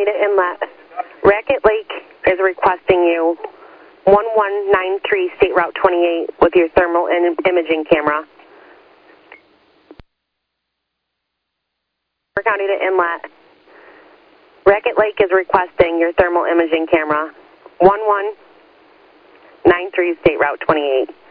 County to Inlet. Racket Lake is requesting you 1193 State Route 28 with your thermal imaging camera. County to Inlet. Racket Lake is requesting your thermal imaging camera. 1193 State Route 28.